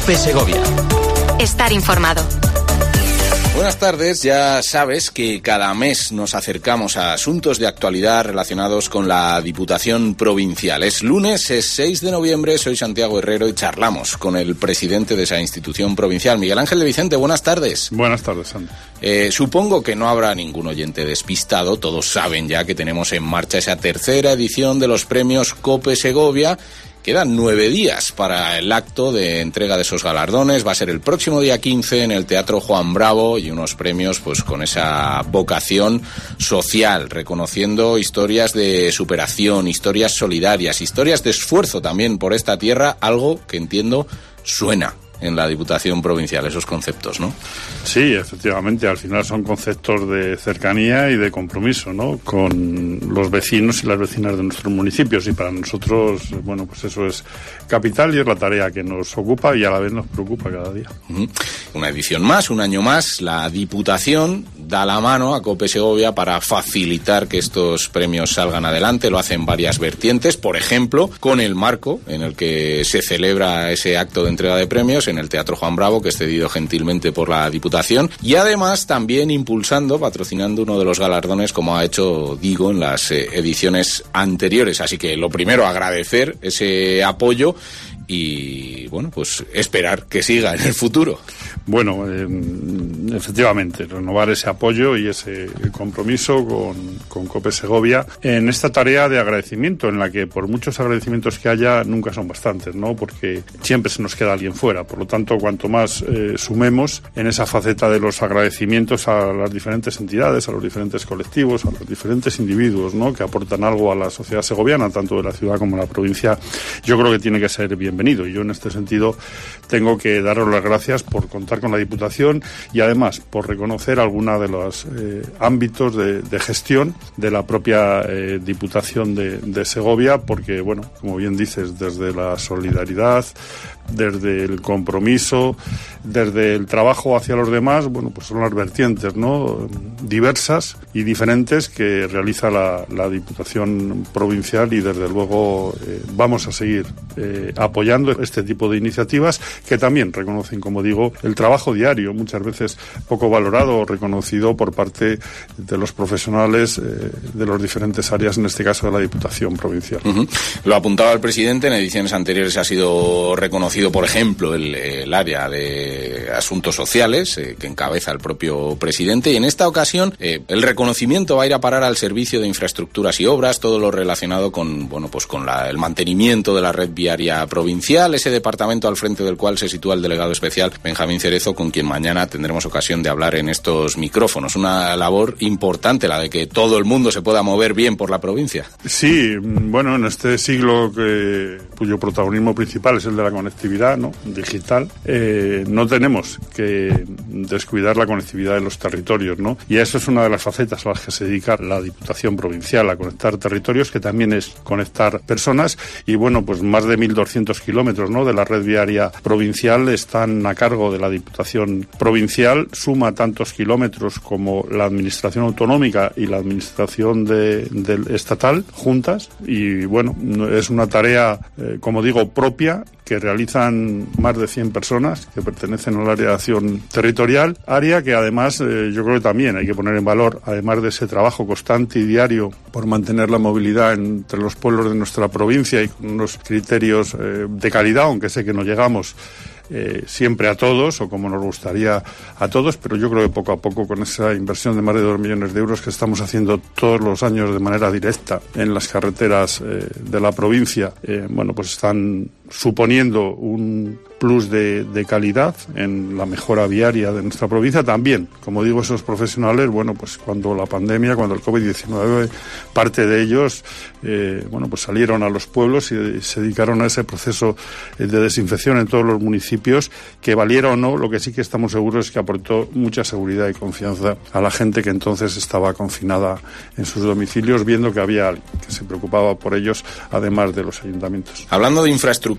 COPE Segovia. Estar informado. Buenas tardes, ya sabes que cada mes nos acercamos a asuntos de actualidad relacionados con la Diputación Provincial. Es lunes, es 6 de noviembre, soy Santiago Herrero y charlamos con el presidente de esa institución provincial, Miguel Ángel de Vicente. Buenas tardes. Buenas tardes, Santi. Supongo que no habrá ningún oyente despistado, todos saben ya que tenemos en marcha esa tercera edición de los premios COPE Segovia. Quedan 9 días para el acto de entrega de esos galardones. Va a ser el próximo día 15 en el Teatro Juan Bravo y unos premios pues con esa vocación social, reconociendo historias de superación, historias solidarias, historias de esfuerzo también por esta tierra, algo que entiendo suena en la Diputación Provincial, esos conceptos, ¿no? Sí, efectivamente, al final son conceptos de cercanía y de compromiso, ¿no?, con los vecinos y las vecinas de nuestros municipios, y para nosotros, bueno, pues eso es capital y es la tarea que nos ocupa y a la vez nos preocupa cada día. Una edición más, un año más, la Diputación da la mano a COPE Segovia para facilitar que estos premios salgan adelante. Lo hace en varias vertientes, por ejemplo, con el marco en el que se celebra ese acto de entrega de premios en el Teatro Juan Bravo, que es cedido gentilmente por la Diputación, y además también impulsando, patrocinando uno de los galardones, como ha hecho Digo en las ediciones anteriores. Así que lo primero, agradecer ese apoyo y, bueno, pues esperar que siga en el futuro. Bueno, efectivamente, renovar ese apoyo y ese compromiso con COPE Segovia en esta tarea de agradecimiento, en la que por muchos agradecimientos que haya, nunca son bastantes, ¿no?, porque siempre se nos queda alguien fuera. Por lo tanto, cuanto más sumemos en esa faceta de los agradecimientos a las diferentes entidades, a los diferentes colectivos, a los diferentes individuos, ¿no?, que aportan algo a la sociedad segoviana, tanto de la ciudad como de la provincia, yo creo que tiene que ser bienvenido. Y yo en este sentido tengo que daros las gracias por contar con la Diputación y además por reconocer algunos de los ámbitos de gestión de la propia Diputación de Segovia, porque, bueno, como bien dices, desde la solidaridad, desde el compromiso, desde el trabajo hacia los demás, bueno, pues son las vertientes, ¿no?, diversas y diferentes que realiza la Diputación Provincial, y desde luego vamos a seguir apoyando este tipo de iniciativas que también reconocen, como digo, el trabajo diario, muchas veces poco valorado o reconocido por parte de los profesionales de las diferentes áreas, en este caso de la Diputación Provincial. Lo apuntaba el presidente, en ediciones anteriores ha sido reconocido, por ejemplo, el área de asuntos sociales que encabeza el propio presidente, y en esta ocasión el reconocimiento va a ir a parar al servicio de infraestructuras y obras, todo lo relacionado con, bueno, pues con el mantenimiento de la red viaria provincial, ese departamento al frente del cual se sitúa el delegado especial Benjamín Cerezo, con quien mañana tendremos ocasión de hablar en estos micrófonos. Una labor importante la de que todo el mundo se pueda mover bien por la provincia. Sí, bueno, en este siglo cuyo protagonismo principal es el de la conectividad, ¿no?, digital, no tenemos que descuidar la conectividad de los territorios, ¿no? Y eso es una de las facetas a las que se dedica la Diputación Provincial, a conectar territorios, que también es conectar personas, y bueno, pues más de 1.200 kilómetros, ¿no?, de la red viaria provincial están a cargo de la Diputación Provincial. Suma tantos kilómetros como la Administración Autonómica y la Administración del estatal juntas, y bueno, es una tarea, como digo, propia, que realizan más de 100 personas que pertenecen al área de acción territorial, área que además yo creo que también hay que poner en valor, además de ese trabajo constante y diario por mantener la movilidad entre los pueblos de nuestra provincia y con unos criterios de calidad, aunque sé que no llegamos siempre a todos, o como nos gustaría a todos, pero yo creo que poco a poco, con esa inversión de más de 2 millones de euros que estamos haciendo todos los años de manera directa en las carreteras de la provincia, bueno, pues están suponiendo un plus de calidad en la mejora viaria de nuestra provincia. También, como digo, esos profesionales, bueno, pues cuando la pandemia, cuando el COVID-19, parte de ellos, bueno, pues salieron a los pueblos y se dedicaron a ese proceso de desinfección en todos los municipios, que valiera o no, lo que sí que estamos seguros es que aportó mucha seguridad y confianza a la gente que entonces estaba confinada en sus domicilios, viendo que había alguien que se preocupaba por ellos, además de los ayuntamientos. Hablando de infraestructura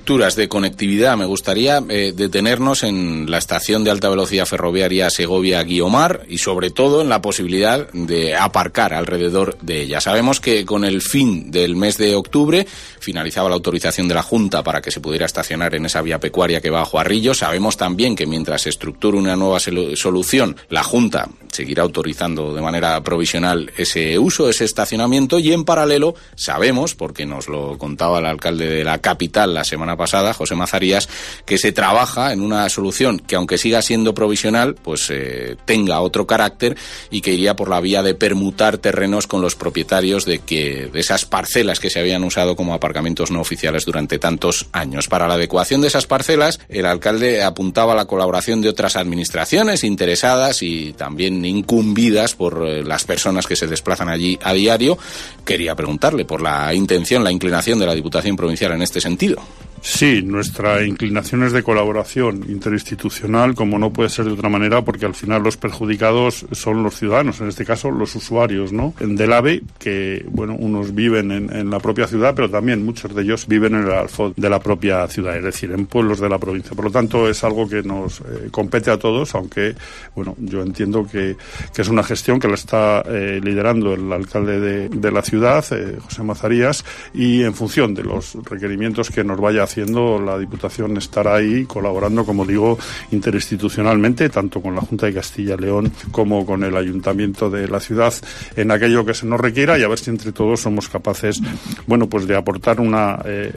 infraestructuras de conectividad, me gustaría detenernos en la estación de alta velocidad ferroviaria Segovia-Guiomar y sobre todo en la posibilidad de aparcar alrededor de ella. Sabemos que con el fin del mes de octubre finalizaba la autorización de la Junta para que se pudiera estacionar en esa vía pecuaria que va a Juarrillo. Sabemos también que mientras se estructure una nueva solución, la Junta seguirá autorizando de manera provisional ese uso, ese estacionamiento, y en paralelo sabemos, porque nos lo contaba el alcalde de la capital la semana pasada, José Mazarías, que se trabaja en una solución que, aunque siga siendo provisional, pues tenga otro carácter y que iría por la vía de permutar terrenos con los propietarios de esas parcelas que se habían usado como aparcamientos no oficiales durante tantos años. Para la adecuación de esas parcelas, el alcalde apuntaba a la colaboración de otras administraciones interesadas y también incumbidas por las personas que se desplazan allí a diario. Quería preguntarle por la intención, la inclinación de la Diputación Provincial en este sentido. Sí, nuestra inclinación es de colaboración interinstitucional, como no puede ser de otra manera, porque al final los perjudicados son los ciudadanos, en este caso los usuarios, ¿no?, del AVE, que, bueno, unos viven en la propia ciudad, pero también muchos de ellos viven en el alfoz de la propia ciudad, es decir, en pueblos de la provincia. Por lo tanto, es algo que nos compete a todos, aunque, bueno, yo entiendo que es una gestión que la está liderando el alcalde de la ciudad, José Mazarías, y en función de los requerimientos que nos vaya haciendo, la Diputación estará ahí colaborando, como digo, interinstitucionalmente, tanto con la Junta de Castilla y León como con el Ayuntamiento de la ciudad, en aquello que se nos requiera, y a ver si entre todos somos capaces, bueno, pues de aportar una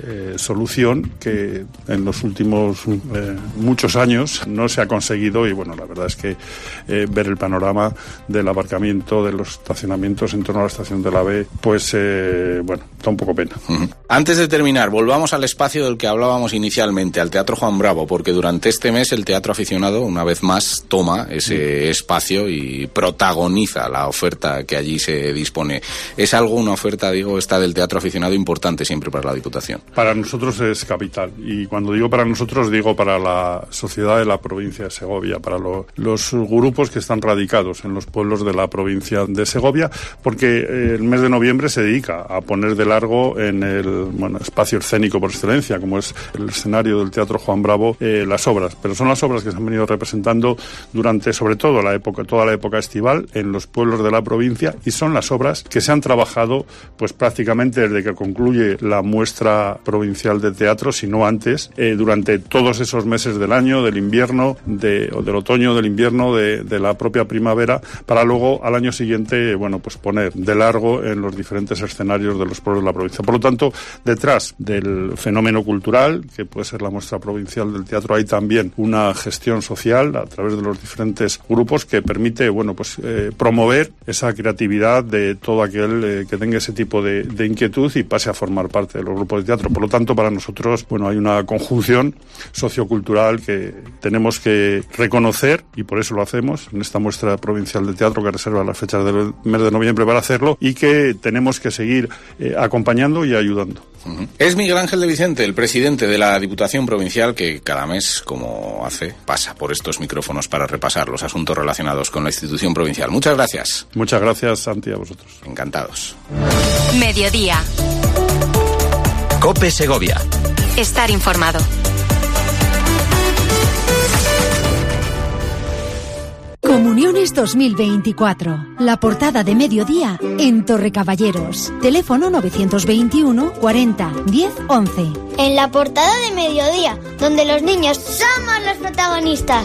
solución que en los últimos muchos años no se ha conseguido. Y bueno, la verdad es que ver el panorama del aparcamiento, de los estacionamientos en torno a la estación del AVE, pues bueno, da un poco pena. Antes de terminar, volvamos al espacio del que hablábamos inicialmente, al Teatro Juan Bravo, porque durante este mes el Teatro Aficionado una vez más toma ese espacio y protagoniza la oferta que allí se dispone. Es algo, una oferta, digo, esta del Teatro Aficionado, importante siempre para la Diputación. Para nosotros es capital, y cuando digo para nosotros, digo para la sociedad de la provincia de Segovia, para los grupos que están radicados en los pueblos de la provincia de Segovia, porque el mes de noviembre se dedica a poner de largo en el espacio escénico por excelencia, como es el escenario del Teatro Juan Bravo, las obras. Pero son las obras que se han venido representando durante, sobre todo, toda la época estival en los pueblos de la provincia, y son las obras que se han trabajado pues prácticamente desde que concluye la muestra provincial de teatro, si no antes, durante todos esos meses del año, del invierno, o del otoño, del invierno, de la propia primavera, para luego al año siguiente, bueno, pues poner de largo en los diferentes escenarios de los pueblos de la provincia. Por lo tanto, detrás del fenómeno cultural, que puede ser la muestra provincial del teatro, hay también una gestión social a través de los diferentes grupos que permite, bueno, pues promover esa creatividad de todo aquel que tenga ese tipo de inquietud y pase a formar parte de los grupos de teatro. Por lo tanto, para nosotros, bueno, hay una conjunción sociocultural que tenemos que reconocer, y por eso lo hacemos en esta muestra provincial de teatro, que reserva las fechas del mes de noviembre para hacerlo, y que tenemos que seguir acompañando y ayudando. Es Miguel Ángel de Vicente, el presidente de la Diputación Provincial, que cada mes, como hace, pasa por estos micrófonos para repasar los asuntos relacionados con la institución provincial. Muchas gracias. Muchas gracias, Santi, a vosotros. Encantados. Mediodía. COPE Segovia. Estar informado. Comuniones 2024. La portada de Mediodía en Torrecaballeros. Teléfono 921 40 10 11. En la portada de Mediodía, donde los niños somos los protagonistas.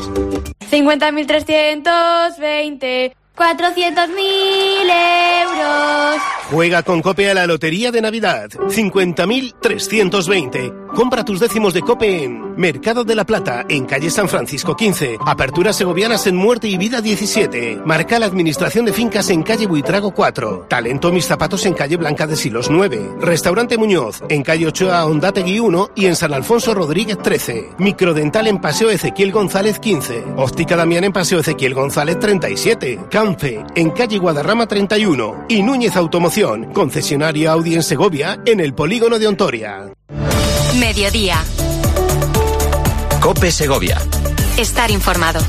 50.320, 400.000 euros. Juega con COPE a la Lotería de Navidad. 50.320. Compra tus décimos de COPE en Mercado de la Plata, en calle San Francisco 15. Aperturas segovianas en Muerte y Vida 17. Marca la Administración de Fincas en calle Buitrago 4. Talento Mis Zapatos en calle Blanca de Silos 9. Restaurante Muñoz en calle Ochoa Ondategui 1 y en San Alfonso Rodríguez 13. Microdental en Paseo Ezequiel González 15. Óptica Damián en Paseo Ezequiel González 37. Canfe en calle Guadarrama 31. Y Núñez Automoción, concesionario Audi en Segovia, en el polígono de Ontoria. Mediodía. COPE Segovia. Estar informado.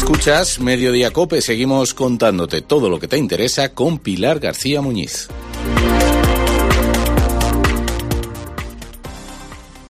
Escuchas Mediodía COPE, seguimos contándote todo lo que te interesa con Pilar García Muñiz.